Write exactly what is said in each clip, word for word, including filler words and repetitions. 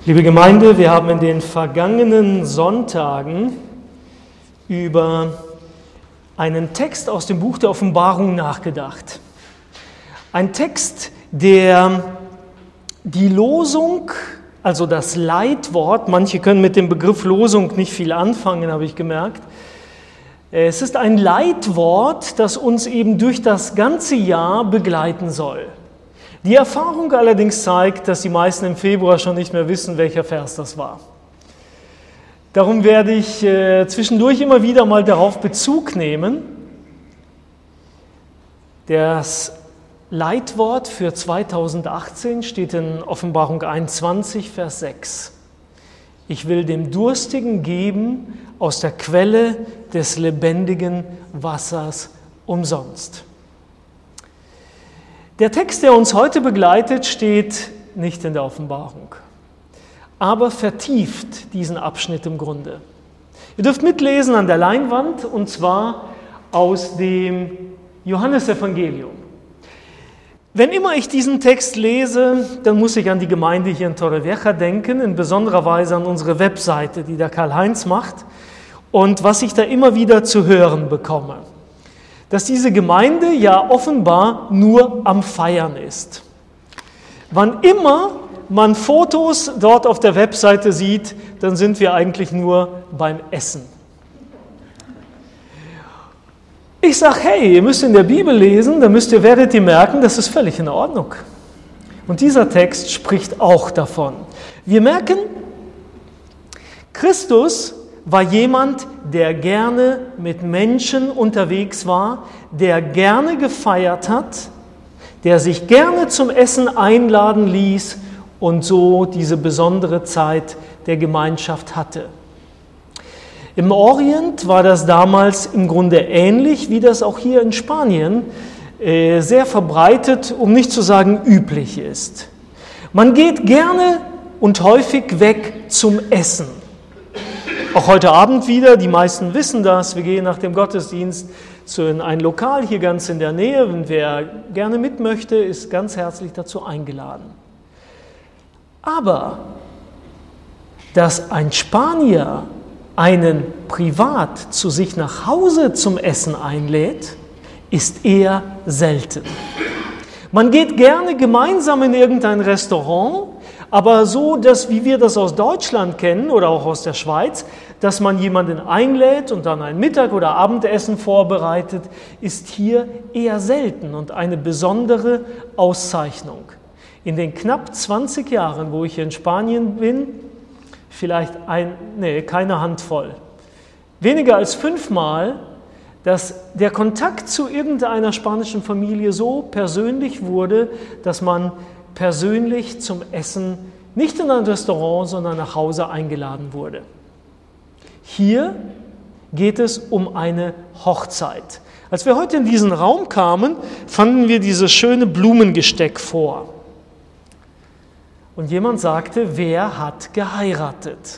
Liebe Gemeinde, wir haben in den vergangenen Sonntagen über einen Text aus dem Buch der Offenbarung nachgedacht. Ein Text, der die Losung, also das Leitwort, manche können mit dem Begriff Losung nicht viel anfangen, habe ich gemerkt. Es ist ein Leitwort, das uns eben durch das ganze Jahr begleiten soll. Die Erfahrung allerdings zeigt, dass die meisten im Februar schon nicht mehr wissen, welcher Vers das war. Darum werde ich äh, zwischendurch immer wieder mal darauf Bezug nehmen. Das Leitwort für zweitausendachtzehn steht in Offenbarung einundzwanzig, Vers sechs. Ich will dem Durstigen geben aus der Quelle des lebendigen Wassers umsonst. Der Text, der uns heute begleitet, steht nicht in der Offenbarung, aber vertieft diesen Abschnitt im Grunde. Ihr dürft mitlesen an der Leinwand, und zwar aus dem Johannesevangelium. Wenn immer ich diesen Text lese, dann muss ich an die Gemeinde hier in Torrevieja denken, in besonderer Weise an unsere Webseite, die der Karl-Heinz macht, und was ich da immer wieder zu hören bekomme. Dass diese Gemeinde ja offenbar nur am Feiern ist. Wann immer man Fotos dort auf der Webseite sieht, dann sind wir eigentlich nur beim Essen. Ich sage, hey, ihr müsst in der Bibel lesen, dann müsst ihr, werdet ihr merken, das ist völlig in Ordnung. Und dieser Text spricht auch davon. Wir merken, Christus war jemand, der gerne mit Menschen unterwegs war, der gerne gefeiert hat, der sich gerne zum Essen einladen ließ und so diese besondere Zeit der Gemeinschaft hatte. Im Orient war das damals im Grunde ähnlich, wie das auch hier in Spanien äh, sehr verbreitet, um nicht zu sagen üblich ist. Man geht gerne und häufig weg zum Essen. Auch heute Abend wieder, die meisten wissen das, wir gehen nach dem Gottesdienst zu in ein Lokal hier ganz in der Nähe. Und wer gerne mit möchte, ist ganz herzlich dazu eingeladen. Aber, dass ein Spanier einen privat zu sich nach Hause zum Essen einlädt, ist eher selten. Man geht gerne gemeinsam in irgendein Restaurant, aber so, dass, wie wir das aus Deutschland kennen oder auch aus der Schweiz, dass man jemanden einlädt und dann ein Mittag- oder Abendessen vorbereitet, ist hier eher selten und eine besondere Auszeichnung. In den knapp zwanzig Jahren, wo ich hier in Spanien bin, vielleicht ein, nee, keine Handvoll, weniger als fünfmal, dass der Kontakt zu irgendeiner spanischen Familie so persönlich wurde, dass man persönlich zum Essen nicht in ein Restaurant, sondern nach Hause eingeladen wurde. Hier geht es um eine Hochzeit. Als wir heute in diesen Raum kamen, fanden wir dieses schöne Blumengesteck vor. Und jemand sagte, wer hat geheiratet?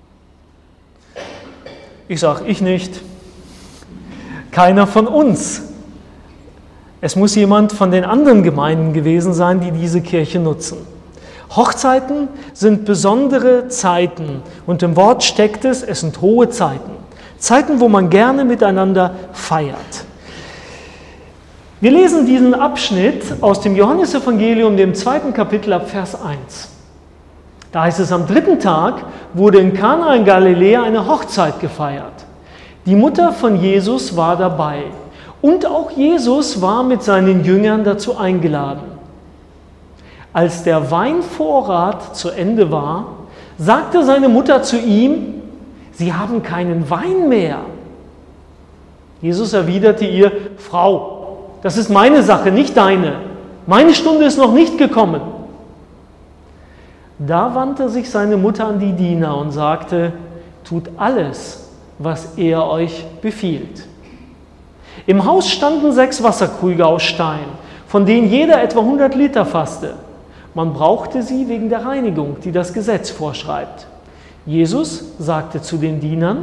Ich sage, ich nicht. Keiner von uns. Es muss jemand von den anderen Gemeinden gewesen sein, die diese Kirche nutzen. Hochzeiten sind besondere Zeiten und im Wort steckt es, es sind hohe Zeiten. Zeiten, wo man gerne miteinander feiert. Wir lesen diesen Abschnitt aus dem Johannesevangelium, dem zweiten Kapitel ab Vers eins. Da heißt es, am dritten Tag wurde in Kana in Galiläa eine Hochzeit gefeiert. Die Mutter von Jesus war dabei. Und auch Jesus war mit seinen Jüngern dazu eingeladen. Als der Weinvorrat zu Ende war, sagte seine Mutter zu ihm, Sie haben keinen Wein mehr. Jesus erwiderte ihr, Frau, das ist meine Sache, nicht deine. Meine Stunde ist noch nicht gekommen. Da wandte sich seine Mutter an die Diener und sagte, tut alles, was er euch befiehlt. Im Haus standen sechs Wasserkrüge aus Stein, von denen jeder etwa hundert Liter fasste. Man brauchte sie wegen der Reinigung, die das Gesetz vorschreibt. Jesus sagte zu den Dienern,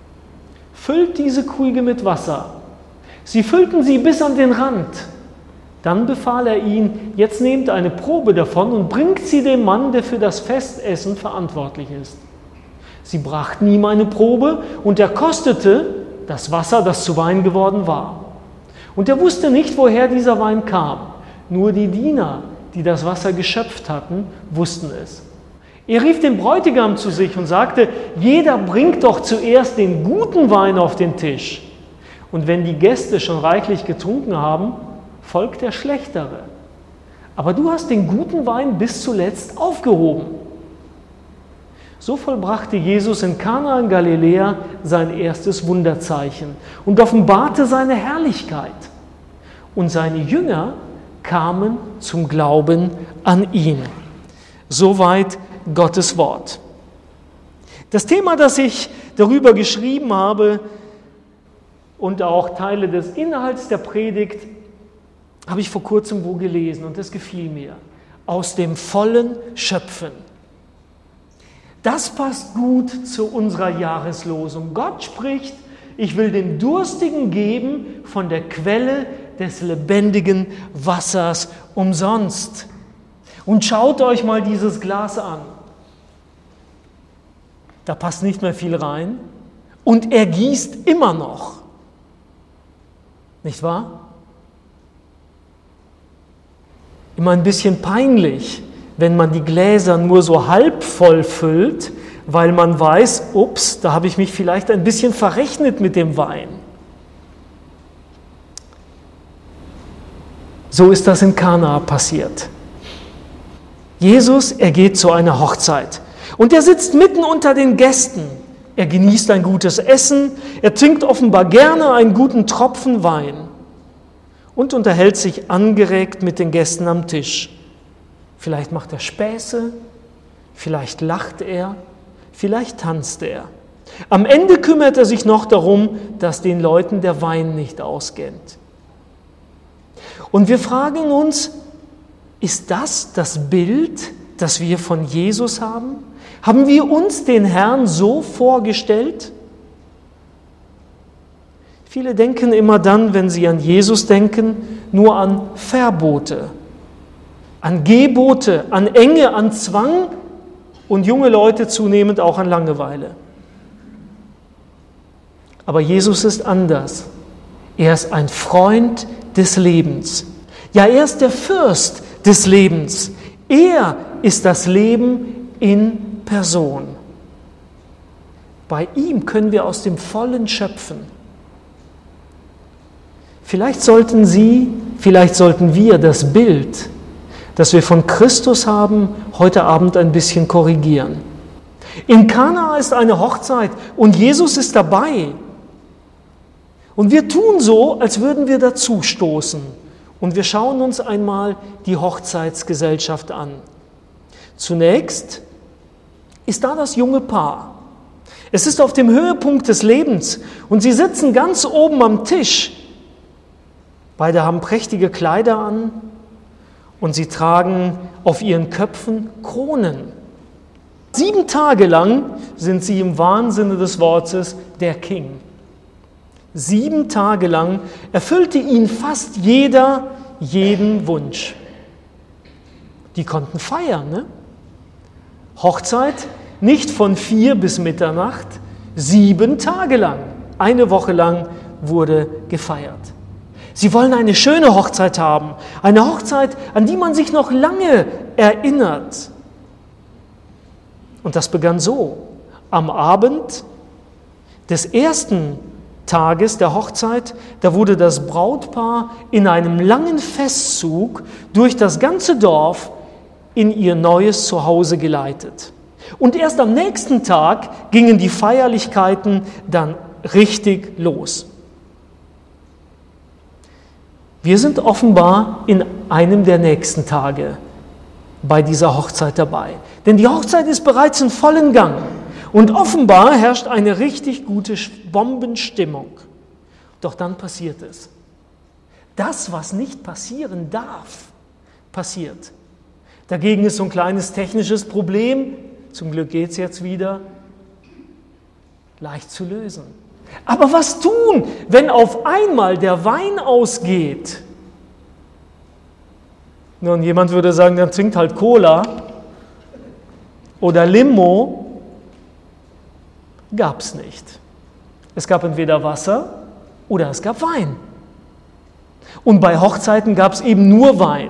füllt diese Krüge mit Wasser. Sie füllten sie bis an den Rand. Dann befahl er ihnen, jetzt nehmt eine Probe davon und bringt sie dem Mann, der für das Festessen verantwortlich ist. Sie brachten ihm eine Probe und er kostete das Wasser, das zu Wein geworden war. Und er wusste nicht, woher dieser Wein kam. Nur die Diener, die das Wasser geschöpft hatten, wussten es. Er rief den Bräutigam zu sich und sagte, jeder bringt doch zuerst den guten Wein auf den Tisch. Und wenn die Gäste schon reichlich getrunken haben, folgt der schlechtere. Aber du hast den guten Wein bis zuletzt aufgehoben. So vollbrachte Jesus in Kana in Galiläa sein erstes Wunderzeichen und offenbarte seine Herrlichkeit. Und seine Jünger kamen zum Glauben an ihn. Soweit Gottes Wort. Das Thema, das ich darüber geschrieben habe und auch Teile des Inhalts der Predigt, habe ich vor kurzem wo gelesen und das gefiel mir. Aus dem vollen Schöpfen. Das passt gut zu unserer Jahreslosung. Gott spricht, ich will den Durstigen geben von der Quelle des lebendigen Wassers umsonst. Und schaut euch mal dieses Glas an. Da passt nicht mehr viel rein und er gießt immer noch. Nicht wahr? Immer ein bisschen peinlich, wenn man die Gläser nur so halb voll füllt, weil man weiß, ups, da habe ich mich vielleicht ein bisschen verrechnet mit dem Wein. So ist das in Kana passiert. Jesus, er geht zu einer Hochzeit und er sitzt mitten unter den Gästen. Er genießt ein gutes Essen, er trinkt offenbar gerne einen guten Tropfen Wein und unterhält sich angeregt mit den Gästen am Tisch. Vielleicht macht er Späße, vielleicht lacht er, vielleicht tanzt er. Am Ende kümmert er sich noch darum, dass den Leuten der Wein nicht ausgeht. Und wir fragen uns, ist das das Bild, das wir von Jesus haben? Haben wir uns den Herrn so vorgestellt? Viele denken immer dann, wenn sie an Jesus denken, nur an Verbote, an Gebote, an Enge, an Zwang und junge Leute zunehmend auch an Langeweile. Aber Jesus ist anders. Er ist ein Freund des Lebens. Ja, er ist der Fürst des Lebens. Er ist das Leben in Person. Bei ihm können wir aus dem Vollen schöpfen. Vielleicht sollten Sie, vielleicht sollten wir das Bild, das wir von Christus haben, heute Abend ein bisschen korrigieren. In Kana ist eine Hochzeit und Jesus ist dabei. Und wir tun so, als würden wir dazu stoßen. Und wir schauen uns einmal die Hochzeitsgesellschaft an. Zunächst ist da das junge Paar. Es ist auf dem Höhepunkt des Lebens und sie sitzen ganz oben am Tisch. Beide haben prächtige Kleider an und sie tragen auf ihren Köpfen Kronen. Sieben Tage lang sind sie im wahren Sinne des Wortes der King. Sieben Tage lang erfüllte ihn fast jeder jeden Wunsch. Die konnten feiern, ne? Hochzeit nicht von vier bis Mitternacht, sieben Tage lang, eine Woche lang wurde gefeiert. Sie wollen eine schöne Hochzeit haben, eine Hochzeit, an die man sich noch lange erinnert. Und das begann so: Am Abend des ersten Tages der Hochzeit, da wurde das Brautpaar in einem langen Festzug durch das ganze Dorf in ihr neues Zuhause geleitet. Und erst am nächsten Tag gingen die Feierlichkeiten dann richtig los. Wir sind offenbar in einem der nächsten Tage bei dieser Hochzeit dabei. Denn die Hochzeit ist bereits in vollen Gang. Und offenbar herrscht eine richtig gute Bombenstimmung. Doch dann passiert es. Das, was nicht passieren darf, passiert. Dagegen ist so ein kleines technisches Problem, zum Glück geht es jetzt wieder, leicht zu lösen. Aber was tun, wenn auf einmal der Wein ausgeht? Nun, jemand würde sagen, dann trinkt halt Cola oder Limo. Gab es nicht. Es gab entweder Wasser oder es gab Wein. Und bei Hochzeiten gab es eben nur Wein.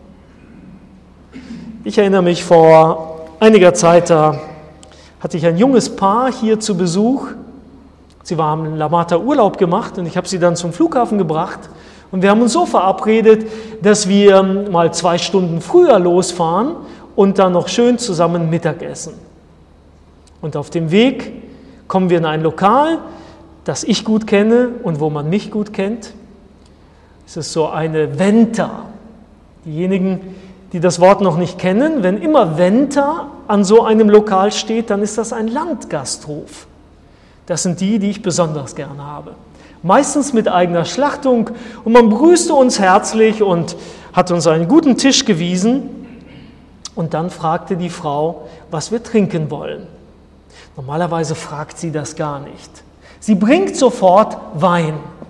Ich erinnere mich, vor einiger Zeit, da hatte ich ein junges Paar hier zu Besuch. Sie haben in La Mata Urlaub gemacht und ich habe sie dann zum Flughafen gebracht. Und wir haben uns so verabredet, dass wir mal zwei Stunden früher losfahren und dann noch schön zusammen Mittag essen. Und auf dem Weg kommen wir in ein Lokal, das ich gut kenne und wo man mich gut kennt. Es ist so eine Venta. Diejenigen, die das Wort noch nicht kennen, wenn immer Venta an so einem Lokal steht, dann ist das ein Landgasthof. Das sind die, die ich besonders gerne habe. Meistens mit eigener Schlachtung und man begrüßte uns herzlich und hat uns einen guten Tisch gewiesen und dann fragte die Frau, was wir trinken wollen. Normalerweise fragt sie das gar nicht. Sie bringt sofort Wein.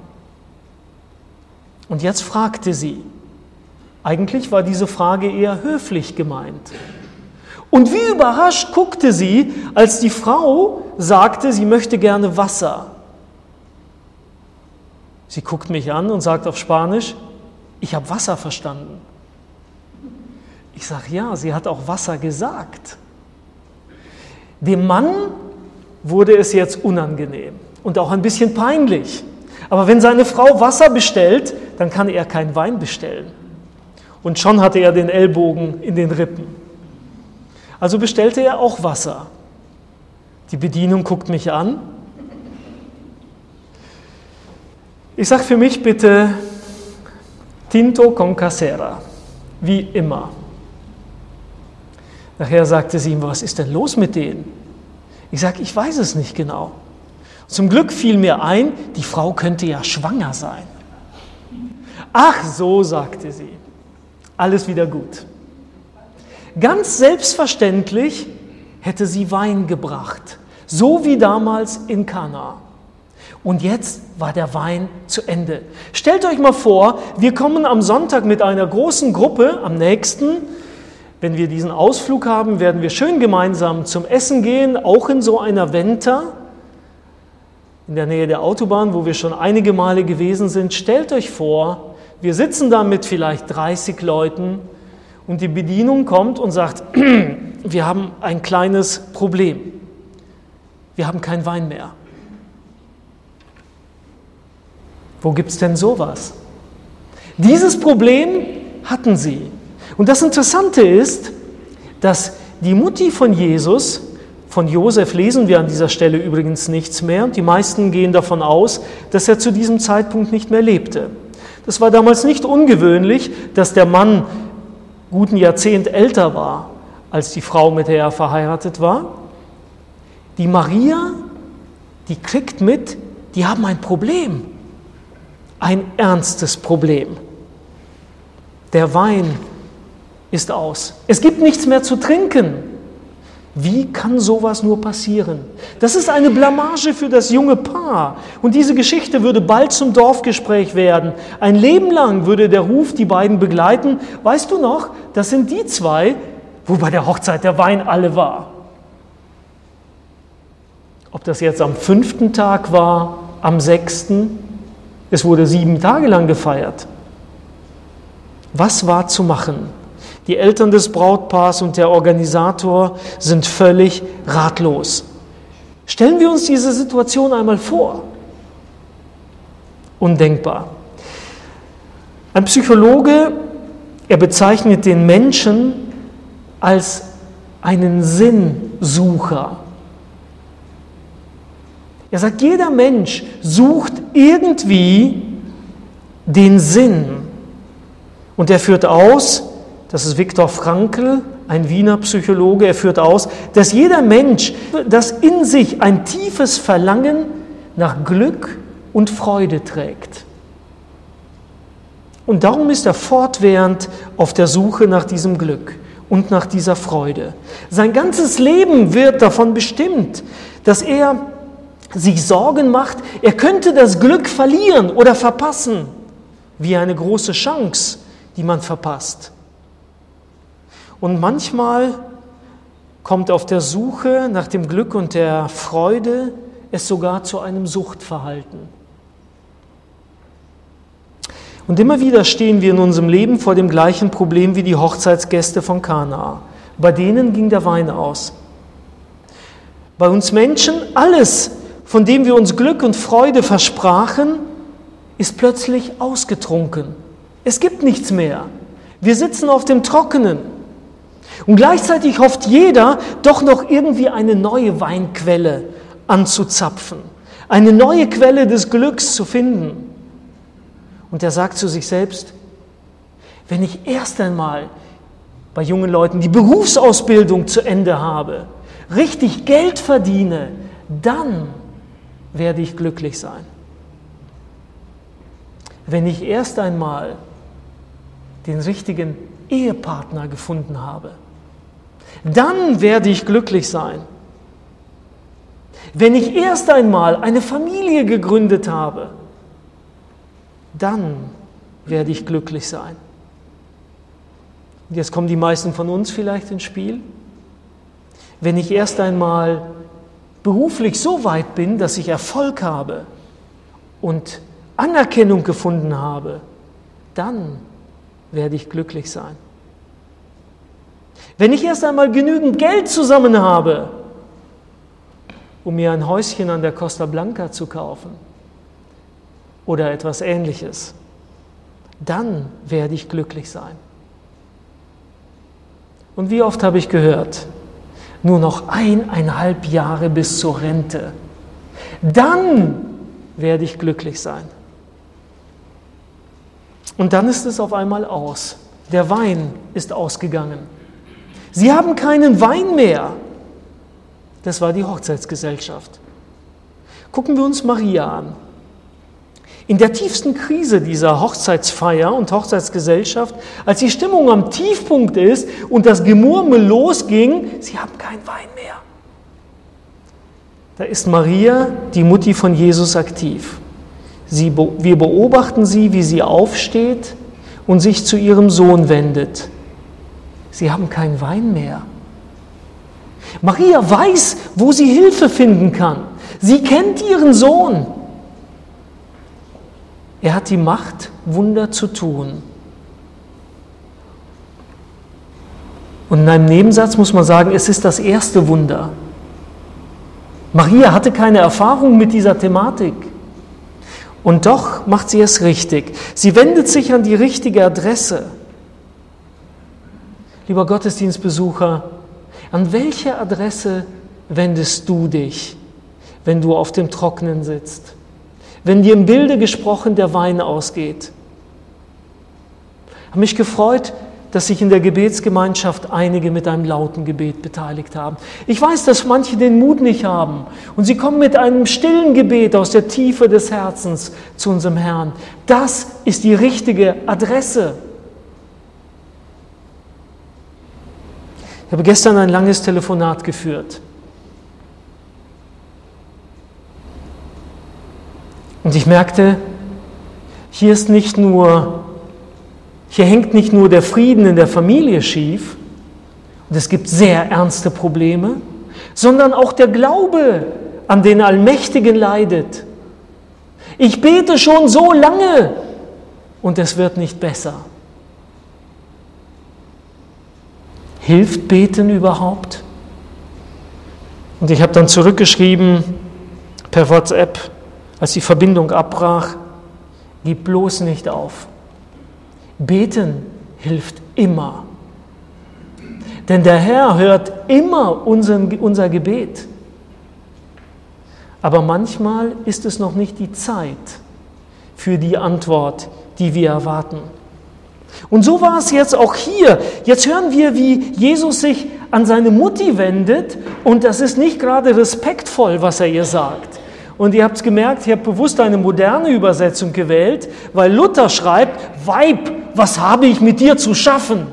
Und jetzt fragte sie. Eigentlich war diese Frage eher höflich gemeint. Und wie überrascht guckte sie, als die Frau sagte, sie möchte gerne Wasser. Sie guckt mich an und sagt auf Spanisch, ich habe Wasser verstanden. Ich sage, ja, sie hat auch Wasser gesagt. Dem Mann wurde es jetzt unangenehm und auch ein bisschen peinlich. Aber wenn seine Frau Wasser bestellt, dann kann er keinen Wein bestellen. Und schon hatte er den Ellbogen in den Rippen. Also bestellte er auch Wasser. Die Bedienung guckt mich an. Ich sage für mich bitte Tinto con Casera, wie immer. Nachher sagte sie ihm, was ist denn los mit denen? Ich sage, ich weiß es nicht genau. Zum Glück fiel mir ein, die Frau könnte ja schwanger sein. Ach so, sagte sie, alles wieder gut. Ganz selbstverständlich hätte sie Wein gebracht, so wie damals in Kana. Und jetzt war der Wein zu Ende. Stellt euch mal vor, wir kommen am Sonntag mit einer großen Gruppe, am nächsten, wenn wir diesen Ausflug haben, werden wir schön gemeinsam zum Essen gehen, auch in so einer Venta, in der Nähe der Autobahn, wo wir schon einige Male gewesen sind. Stellt euch vor, wir sitzen da mit vielleicht dreißig Leuten und die Bedienung kommt und sagt, wir haben ein kleines Problem. Wir haben keinen Wein mehr. Wo gibt es denn sowas? Dieses Problem hatten sie. Und das Interessante ist, dass die Mutti von Jesus, von Josef lesen wir an dieser Stelle übrigens nichts mehr, und die meisten gehen davon aus, dass er zu diesem Zeitpunkt nicht mehr lebte. Das war damals nicht ungewöhnlich, dass der Mann guten Jahrzehnt älter war, als die Frau, mit der er verheiratet war. Die Maria, die kriegt mit, die haben ein Problem, ein ernstes Problem. Der Wein ist aus. Es gibt nichts mehr zu trinken. Wie kann sowas nur passieren? Das ist eine Blamage für das junge Paar. Und diese Geschichte würde bald zum Dorfgespräch werden. Ein Leben lang würde der Ruf die beiden begleiten. Weißt du noch, das sind die zwei, wo bei der Hochzeit der Wein alle war. Ob das jetzt am fünften Tag war, am sechsten, es wurde sieben Tage lang gefeiert. Was war zu machen? Die Eltern des Brautpaars und der Organisator sind völlig ratlos. Stellen wir uns diese Situation einmal vor. Undenkbar. Ein Psychologe, er bezeichnet den Menschen als einen Sinnsucher. Er sagt, jeder Mensch sucht irgendwie den Sinn. Und er führt aus, das ist Viktor Frankl, ein Wiener Psychologe, er führt aus, dass jeder Mensch das in sich ein tiefes Verlangen nach Glück und Freude trägt. Und darum ist er fortwährend auf der Suche nach diesem Glück und nach dieser Freude. Sein ganzes Leben wird davon bestimmt, dass er sich Sorgen macht, er könnte das Glück verlieren oder verpassen, wie eine große Chance, die man verpasst. Und manchmal kommt auf der Suche nach dem Glück und der Freude es sogar zu einem Suchtverhalten. Und immer wieder stehen wir in unserem Leben vor dem gleichen Problem wie die Hochzeitsgäste von Kana. Bei denen ging der Wein aus. Bei uns Menschen, alles, von dem wir uns Glück und Freude versprachen, ist plötzlich ausgetrunken. Es gibt nichts mehr. Wir sitzen auf dem Trockenen. Und gleichzeitig hofft jeder, doch noch irgendwie eine neue Weinquelle anzuzapfen, eine neue Quelle des Glücks zu finden. Und er sagt zu sich selbst, wenn ich erst einmal bei jungen Leuten die Berufsausbildung zu Ende habe, richtig Geld verdiene, dann werde ich glücklich sein. Wenn ich erst einmal den richtigen Ehepartner gefunden habe, dann werde ich glücklich sein. Wenn ich erst einmal eine Familie gegründet habe, dann werde ich glücklich sein. Und jetzt kommen die meisten von uns vielleicht ins Spiel. Wenn ich erst einmal beruflich so weit bin, dass ich Erfolg habe und Anerkennung gefunden habe, dann werde ich glücklich sein. Wenn ich erst einmal genügend Geld zusammen habe, um mir ein Häuschen an der Costa Blanca zu kaufen oder etwas Ähnliches, dann werde ich glücklich sein. Und wie oft habe ich gehört, nur noch eineinhalb Jahre bis zur Rente, dann werde ich glücklich sein. Und dann ist es auf einmal aus. Der Wein ist ausgegangen. Sie haben keinen Wein mehr. Das war die Hochzeitsgesellschaft. Gucken wir uns Maria an. In der tiefsten Krise dieser Hochzeitsfeier und Hochzeitsgesellschaft, als die Stimmung am Tiefpunkt ist und das Gemurmel losging, sie haben keinen Wein mehr. Da ist Maria, die Mutti von Jesus, aktiv. Sie, wir beobachten sie, wie sie aufsteht und sich zu ihrem Sohn wendet. Sie haben keinen Wein mehr. Maria weiß, wo sie Hilfe finden kann. Sie kennt ihren Sohn. Er hat die Macht, Wunder zu tun. Und in einem Nebensatz muss man sagen, es ist das erste Wunder. Maria hatte keine Erfahrung mit dieser Thematik. Und doch macht sie es richtig. Sie wendet sich an die richtige Adresse. Lieber Gottesdienstbesucher, an welche Adresse wendest du dich, wenn du auf dem Trockenen sitzt? Wenn dir im Bilde gesprochen der Wein ausgeht? Ich habe mich gefreut, dass sich in der Gebetsgemeinschaft einige mit einem lauten Gebet beteiligt haben. Ich weiß, dass manche den Mut nicht haben und sie kommen mit einem stillen Gebet aus der Tiefe des Herzens zu unserem Herrn. Das ist die richtige Adresse. Ich habe gestern ein langes Telefonat geführt. Und ich merkte, hier ist nicht nur, hier hängt nicht nur der Frieden in der Familie schief, und es gibt sehr ernste Probleme, sondern auch der Glaube an den Allmächtigen leidet. Ich bete schon so lange und es wird nicht besser. Hilft Beten überhaupt? Und ich habe dann zurückgeschrieben per WhatsApp, als die Verbindung abbrach, gib bloß nicht auf. Beten hilft immer. Denn der Herr hört immer unseren, unser Gebet. Aber manchmal ist es noch nicht die Zeit für die Antwort, die wir erwarten. Und so war es jetzt auch hier. Jetzt hören wir, wie Jesus sich an seine Mutti wendet und das ist nicht gerade respektvoll, was er ihr sagt. Und ihr habt es gemerkt, ich habe bewusst eine moderne Übersetzung gewählt, weil Luther schreibt, Weib, was habe ich mit dir zu schaffen?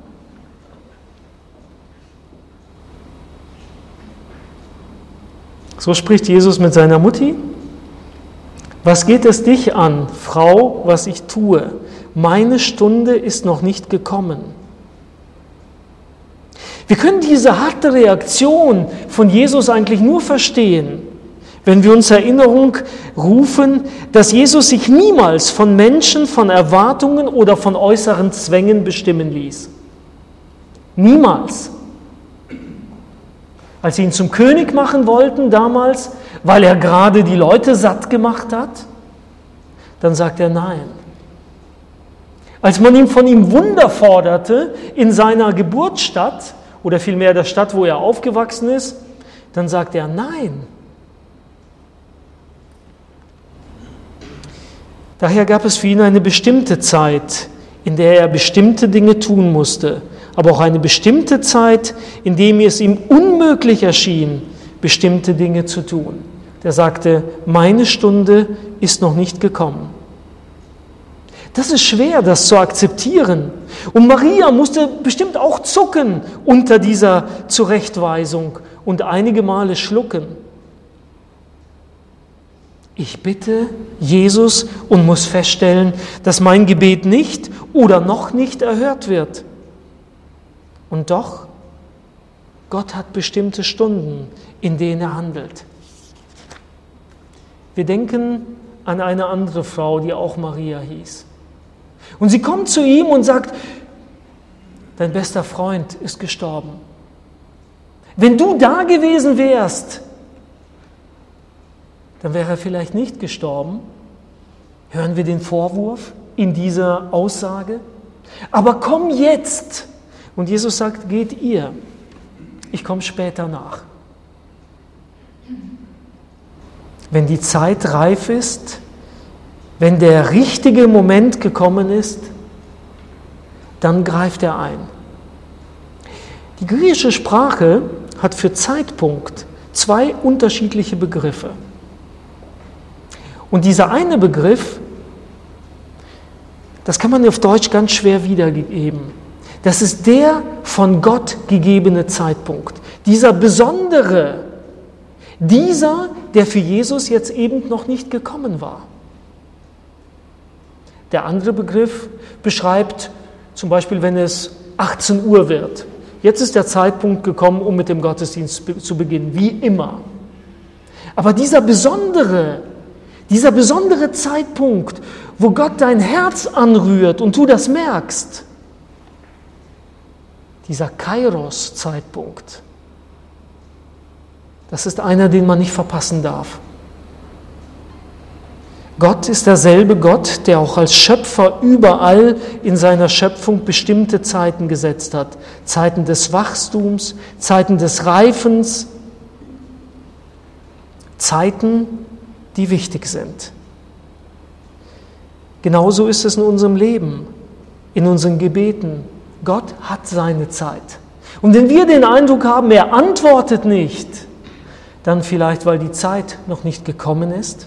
So spricht Jesus mit seiner Mutti. Was geht es dich an, Frau, was ich tue? Meine Stunde ist noch nicht gekommen. Wir können diese harte Reaktion von Jesus eigentlich nur verstehen, wenn wir uns Erinnerung rufen, dass Jesus sich niemals von Menschen, von Erwartungen oder von äußeren Zwängen bestimmen ließ. Niemals. Als sie ihn zum König machen wollten damals, weil er gerade die Leute satt gemacht hat, dann sagt er nein. Als man ihm von ihm Wunder forderte in seiner Geburtsstadt, oder vielmehr der Stadt, wo er aufgewachsen ist, dann sagt er nein. Daher gab es für ihn eine bestimmte Zeit, in der er bestimmte Dinge tun musste, aber auch eine bestimmte Zeit, in der es ihm unmöglich erschien, bestimmte Dinge zu tun. Der sagte, meine Stunde ist noch nicht gekommen. Das ist schwer, das zu akzeptieren. Und Maria musste bestimmt auch zucken unter dieser Zurechtweisung und einige Male schlucken. Ich bitte Jesus und muss feststellen, dass mein Gebet nicht oder noch nicht erhört wird. Und doch, Gott hat bestimmte Stunden, in denen er handelt. Wir denken an eine andere Frau, die auch Maria hieß. Und sie kommt zu ihm und sagt, dein bester Freund ist gestorben. Wenn du da gewesen wärst, dann wäre er vielleicht nicht gestorben. Hören wir den Vorwurf in dieser Aussage? Aber komm jetzt! Und Jesus sagt, geht ihr, ich komme später nach. Wenn die Zeit reif ist, wenn der richtige Moment gekommen ist, dann greift er ein. Die griechische Sprache hat für Zeitpunkt zwei unterschiedliche Begriffe. Und dieser eine Begriff, das kann man auf Deutsch ganz schwer wiedergeben. Das ist der von Gott gegebene Zeitpunkt. Dieser besondere, dieser, der für Jesus jetzt eben noch nicht gekommen war. Der andere Begriff beschreibt zum Beispiel, wenn es achtzehn Uhr wird. Jetzt ist der Zeitpunkt gekommen, um mit dem Gottesdienst zu beginnen, wie immer. Aber dieser besondere, dieser besondere Zeitpunkt, wo Gott dein Herz anrührt und du das merkst, dieser Kairos-Zeitpunkt, das ist einer, den man nicht verpassen darf. Gott ist derselbe Gott, der auch als Schöpfer überall in seiner Schöpfung bestimmte Zeiten gesetzt hat. Zeiten des Wachstums, Zeiten des Reifens, Zeiten, die wichtig sind. Genauso ist es in unserem Leben, in unseren Gebeten. Gott hat seine Zeit. Und wenn wir den Eindruck haben, er antwortet nicht, dann vielleicht, weil die Zeit noch nicht gekommen ist.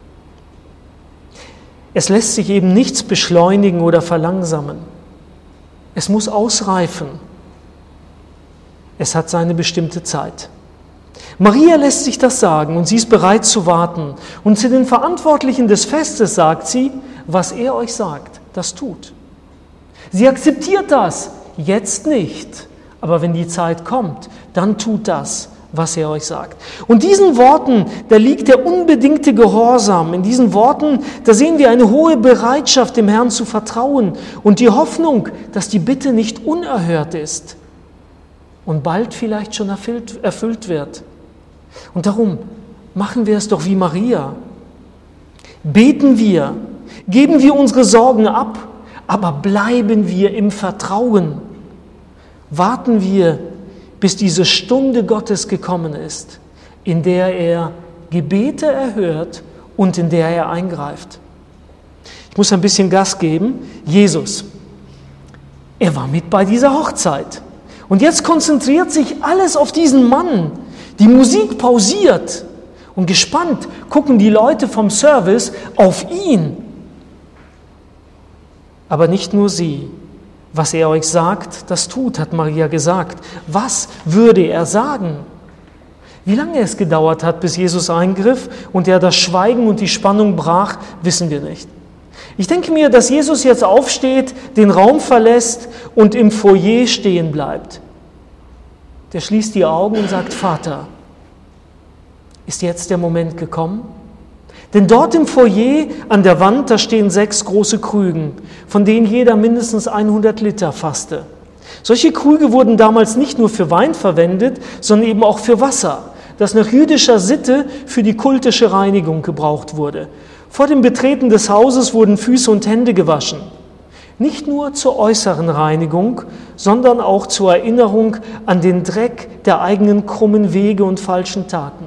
Es lässt sich eben nichts beschleunigen oder verlangsamen. Es muss ausreifen. Es hat seine bestimmte Zeit. Maria lässt sich das sagen und sie ist bereit zu warten. Und zu den Verantwortlichen des Festes sagt sie, was er euch sagt, das tut. Sie akzeptiert das, jetzt nicht. Aber wenn die Zeit kommt, dann tut das, was er euch sagt. Und diesen Worten, da liegt der unbedingte Gehorsam. In diesen Worten, da sehen wir eine hohe Bereitschaft, dem Herrn zu vertrauen und die Hoffnung, dass die Bitte nicht unerhört ist und bald vielleicht schon erfüllt, erfüllt wird. Und darum machen wir es doch wie Maria. Beten wir, geben wir unsere Sorgen ab, aber bleiben wir im Vertrauen. Warten wir, bis diese Stunde Gottes gekommen ist, in der er Gebete erhört und in der er eingreift. Ich muss ein bisschen Gas geben. Jesus, er war mit bei dieser Hochzeit. Und jetzt konzentriert sich alles auf diesen Mann. Die Musik pausiert und gespannt gucken die Leute vom Service auf ihn. Aber nicht nur sie. Was er euch sagt, das tut, hat Maria gesagt. Was würde er sagen? Wie lange es gedauert hat, bis Jesus eingriff und er das Schweigen und die Spannung brach, wissen wir nicht. Ich denke mir, dass Jesus jetzt aufsteht, den Raum verlässt und im Foyer stehen bleibt. der schließt die Augen und sagt, Vater, ist jetzt der Moment gekommen? Denn dort im Foyer an der Wand, da stehen sechs große Krügen, von denen jeder mindestens hundert Liter fasste. Solche Krüge wurden damals nicht nur für Wein verwendet, sondern eben auch für Wasser, das nach jüdischer Sitte für die kultische Reinigung gebraucht wurde. Vor dem Betreten des Hauses wurden Füße und Hände gewaschen. Nicht nur zur äußeren Reinigung, sondern auch zur Erinnerung an den Dreck der eigenen krummen Wege und falschen Taten.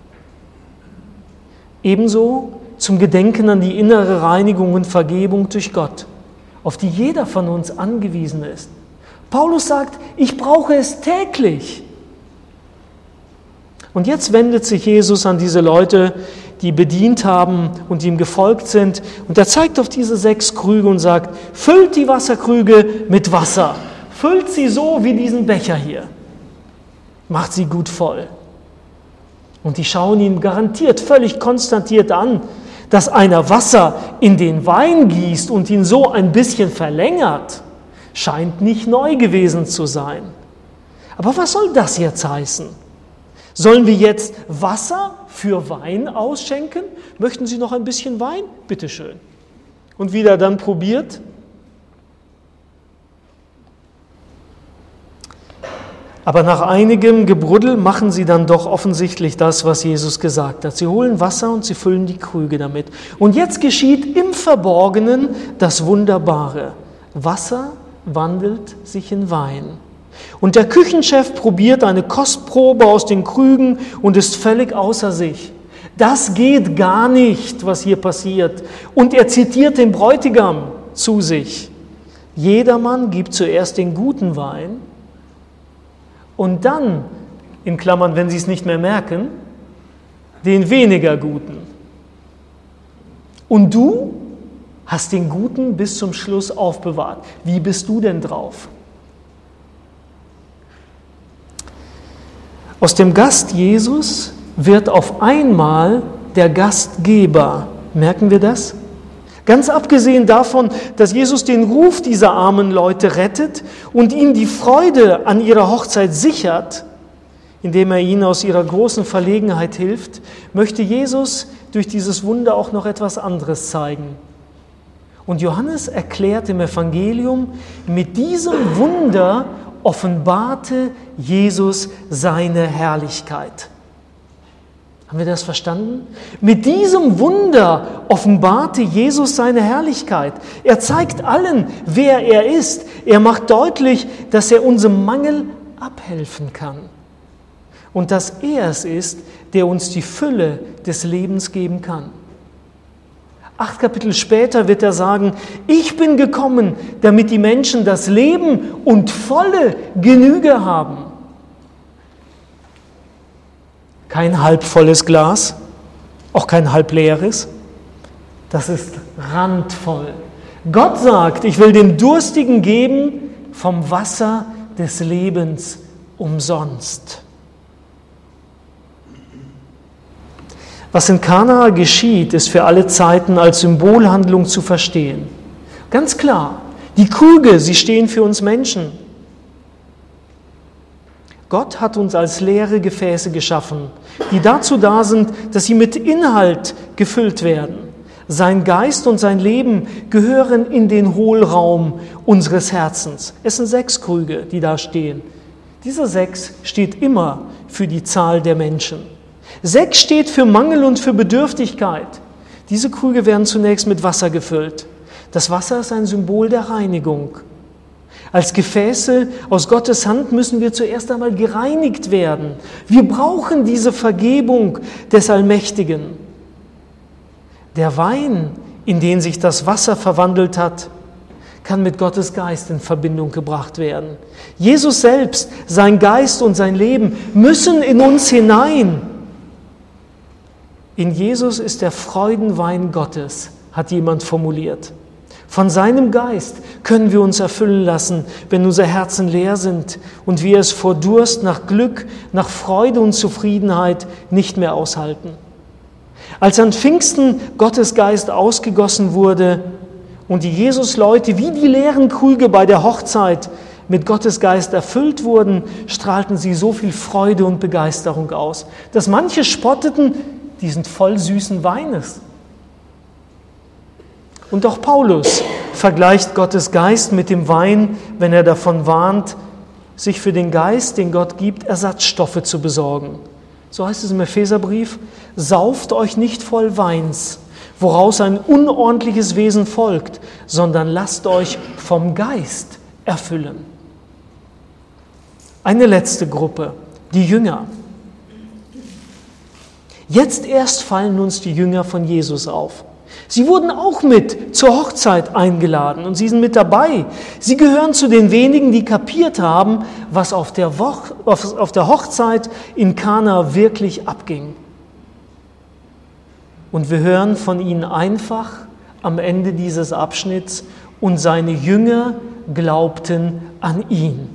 Ebenso zum Gedenken an die innere Reinigung und Vergebung durch Gott, auf die jeder von uns angewiesen ist. Paulus sagt, ich brauche es täglich. Und jetzt wendet sich Jesus an diese Leute, die bedient haben und ihm gefolgt sind. Und er zeigt auf diese sechs Krüge und sagt, füllt die Wasserkrüge mit Wasser. Füllt sie so wie diesen Becher hier. Macht sie gut voll. Und die schauen ihn garantiert, völlig konstatiert an, dass einer Wasser in den Wein gießt und ihn so ein bisschen verlängert, scheint nicht neu gewesen zu sein. Aber was soll das jetzt heißen? Sollen wir jetzt Wasser für Wein ausschenken? Möchten Sie noch ein bisschen Wein? Bitte schön. Und wieder dann probiert. Aber nach einigem Gebruddel machen sie dann doch offensichtlich das, was Jesus gesagt hat. Sie holen Wasser und sie füllen die Krüge damit. Und jetzt geschieht im Verborgenen das Wunderbare. Wasser wandelt sich in Wein. Und der Küchenchef probiert eine Kostprobe aus den Krügen und ist völlig außer sich. Das geht gar nicht, was hier passiert. Und er zitiert den Bräutigam zu sich. Jedermann gibt zuerst den guten Wein und dann, in Klammern, wenn Sie es nicht mehr merken, den weniger guten. Und du hast den guten bis zum Schluss aufbewahrt. Wie bist du denn drauf? Aus dem Gast Jesus wird auf einmal der Gastgeber. Merken wir das? Ganz abgesehen davon, dass Jesus den Ruf dieser armen Leute rettet und ihnen die Freude an ihrer Hochzeit sichert, indem er ihnen aus ihrer großen Verlegenheit hilft, möchte Jesus durch dieses Wunder auch noch etwas anderes zeigen. Und Johannes erklärt im Evangelium, mit diesem Wunder offenbarte Jesus seine Herrlichkeit. Haben wir das verstanden? Mit diesem Wunder offenbarte Jesus seine Herrlichkeit. Er zeigt allen, wer er ist. Er macht deutlich, dass er unserem Mangel abhelfen kann. Und dass er es ist, der uns die Fülle des Lebens geben kann. Acht Kapitel später wird er sagen, ich bin gekommen, damit die Menschen das Leben und volle Genüge haben. Kein halbvolles Glas, auch kein halbleeres. Das ist randvoll. Gott sagt, ich will dem Durstigen geben vom Wasser des Lebens umsonst. Was in Kana geschieht, ist für alle Zeiten als Symbolhandlung zu verstehen. Ganz klar, die Krüge, sie stehen für uns Menschen. Gott hat uns als leere Gefäße geschaffen, die dazu da sind, dass sie mit Inhalt gefüllt werden. Sein Geist und sein Leben gehören in den Hohlraum unseres Herzens. Es sind sechs Krüge, die da stehen. Diese sechs steht immer für die Zahl der Menschen. Sechs steht für Mangel und für Bedürftigkeit. Diese Krüge werden zunächst mit Wasser gefüllt. Das Wasser ist ein Symbol der Reinigung. Als Gefäße aus Gottes Hand müssen wir zuerst einmal gereinigt werden. Wir brauchen diese Vergebung des Allmächtigen. Der Wein, in den sich das Wasser verwandelt hat, kann mit Gottes Geist in Verbindung gebracht werden. Jesus selbst, sein Geist und sein Leben müssen in uns hinein. In Jesus ist der Freudenwein Gottes, hat jemand formuliert. Von seinem Geist können wir uns erfüllen lassen, wenn unsere Herzen leer sind und wir es vor Durst nach Glück, nach Freude und Zufriedenheit nicht mehr aushalten. Als an Pfingsten Gottes Geist ausgegossen wurde und die Jesus-Leute wie die leeren Krüge bei der Hochzeit mit Gottes Geist erfüllt wurden, strahlten sie so viel Freude und Begeisterung aus, dass manche spotteten, die sind voll süßen Weines. Und auch Paulus vergleicht Gottes Geist mit dem Wein, wenn er davon warnt, sich für den Geist, den Gott gibt, Ersatzstoffe zu besorgen. So heißt es im Epheserbrief, sauft euch nicht voll Weins, woraus ein unordentliches Wesen folgt, sondern lasst euch vom Geist erfüllen. Eine letzte Gruppe, die Jünger. Jetzt erst fallen uns die Jünger von Jesus auf. Sie wurden auch mit zur Hochzeit eingeladen und sie sind mit dabei. Sie gehören zu den wenigen, die kapiert haben, was auf der, Wo- auf, auf der Hochzeit in Kana wirklich abging. Und wir hören von ihnen einfach am Ende dieses Abschnitts, und seine Jünger glaubten an ihn.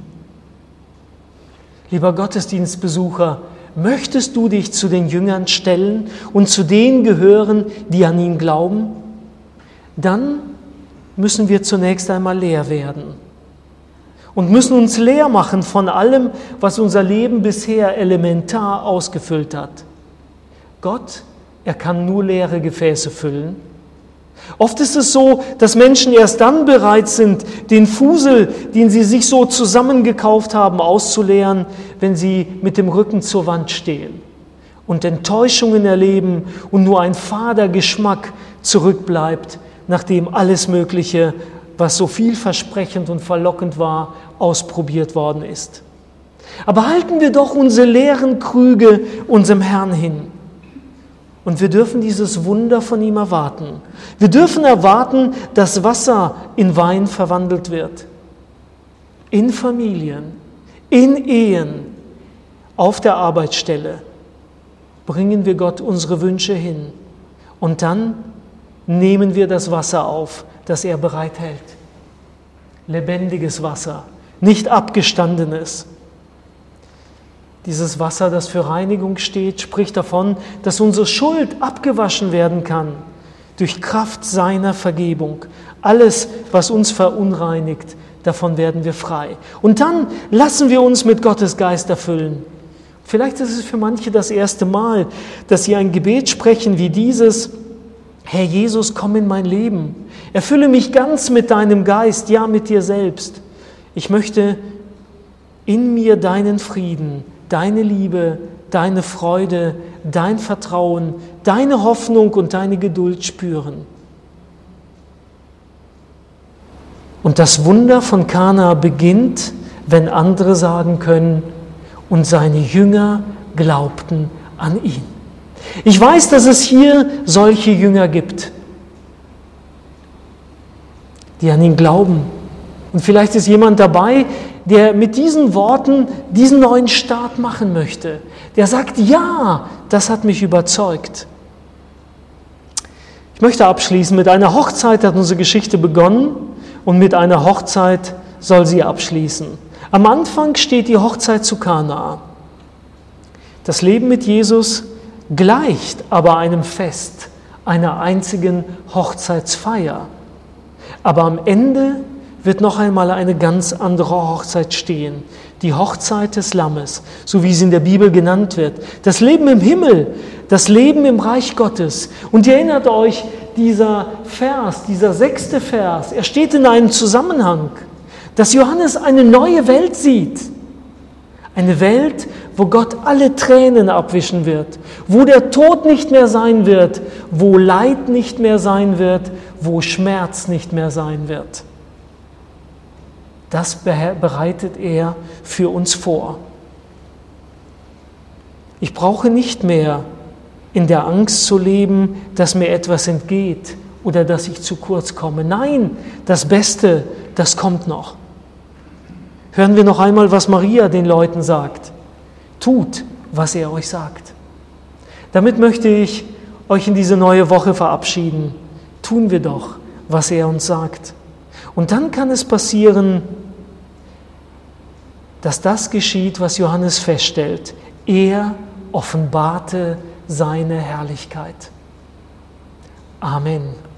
Lieber Gottesdienstbesucher, möchtest du dich zu den Jüngern stellen und zu denen gehören, die an ihn glauben? Dann müssen wir zunächst einmal leer werden und müssen uns leer machen von allem, was unser Leben bisher elementar ausgefüllt hat. Gott, er kann nur leere Gefäße füllen. Oft ist es so, dass Menschen erst dann bereit sind, den Fusel, den sie sich so zusammengekauft haben, auszuleeren, wenn sie mit dem Rücken zur Wand stehen und Enttäuschungen erleben und nur ein fader Geschmack zurückbleibt, nachdem alles Mögliche, was so vielversprechend und verlockend war, ausprobiert worden ist. Aber halten wir doch unsere leeren Krüge unserem Herrn hin. Und wir dürfen dieses Wunder von ihm erwarten. Wir dürfen erwarten, dass Wasser in Wein verwandelt wird. In Familien, in Ehen, auf der Arbeitsstelle bringen wir Gott unsere Wünsche hin. Und dann nehmen wir das Wasser auf, das er bereithält. Lebendiges Wasser, nicht abgestandenes. Dieses Wasser, das für Reinigung steht, spricht davon, dass unsere Schuld abgewaschen werden kann durch Kraft seiner Vergebung. Alles, was uns verunreinigt, davon werden wir frei. Und dann lassen wir uns mit Gottes Geist erfüllen. Vielleicht ist es für manche das erste Mal, dass sie ein Gebet sprechen wie dieses: Herr Jesus, komm in mein Leben. Erfülle mich ganz mit deinem Geist, ja mit dir selbst. Ich möchte in mir deinen Frieden, deine Liebe, deine Freude, dein Vertrauen, deine Hoffnung und deine Geduld spüren. Und das Wunder von Kana beginnt, wenn andere sagen können, und seine Jünger glaubten an ihn. Ich weiß, dass es hier solche Jünger gibt, die an ihn glauben. Und vielleicht ist jemand dabei, der mit diesen Worten diesen neuen Start machen möchte. Der sagt, ja, das hat mich überzeugt. Ich möchte abschließen. Mit einer Hochzeit hat unsere Geschichte begonnen und mit einer Hochzeit soll sie abschließen. Am Anfang steht die Hochzeit zu Kana. Das Leben mit Jesus gleicht aber einem Fest, einer einzigen Hochzeitsfeier. Aber am Ende wird noch einmal eine ganz andere Hochzeit stehen. Die Hochzeit des Lammes, so wie sie in der Bibel genannt wird. Das Leben im Himmel, das Leben im Reich Gottes. Und ihr erinnert euch, dieser Vers, dieser sechste Vers, er steht in einem Zusammenhang, dass Johannes eine neue Welt sieht. Eine Welt, wo Gott alle Tränen abwischen wird, wo der Tod nicht mehr sein wird, wo Leid nicht mehr sein wird, wo Schmerz nicht mehr sein wird. Das bereitet er für uns vor. Ich brauche nicht mehr in der Angst zu leben, dass mir etwas entgeht oder dass ich zu kurz komme. Nein, das Beste, das kommt noch. Hören wir noch einmal, was Maria den Leuten sagt. Tut, was er euch sagt. Damit möchte ich euch in diese neue Woche verabschieden. Tun wir doch, was er uns sagt. Und dann kann es passieren, dass das geschieht, was Johannes feststellt. Er offenbarte seine Herrlichkeit. Amen.